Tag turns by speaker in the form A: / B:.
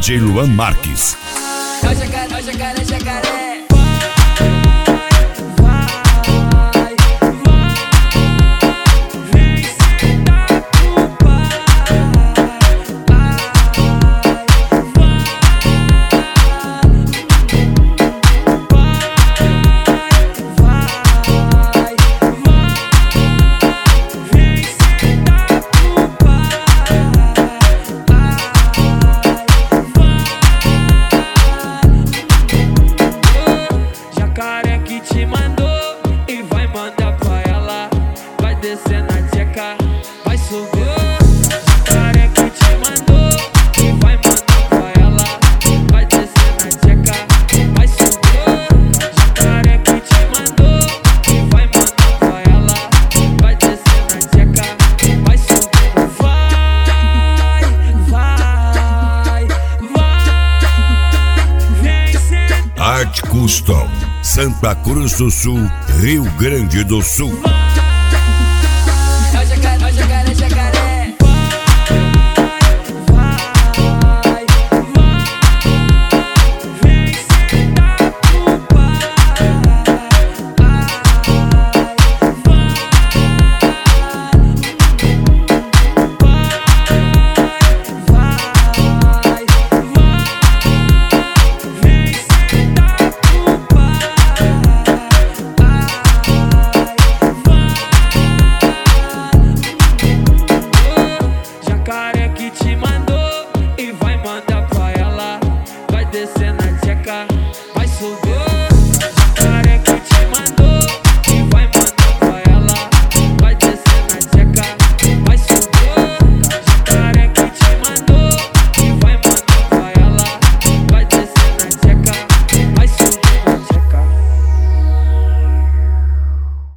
A: DJ Luan Marques.
B: É o jacaré, jacaré.
C: Jacaré que te mandou e vai mandar pra ela. Vai descer na tcheca, vai subir. Jacaré que te mandou e vai mandar pra ela. Vai descer na tcheca, vai subir. Jacaré que te mandou e vai mandar pra ela. Vai descer na tcheca, vai subir. Vai, vem sentar.
A: Art Custom, Santa Cruz do Sul, Rio Grande do Sul.
B: É o jacaré, jacaré.
C: Vai, vem sentar pro pai. Vem sentar pro pai. Jacaré que te mandou e vai mandar pra ela. Vai descer na tcheca, vai subir.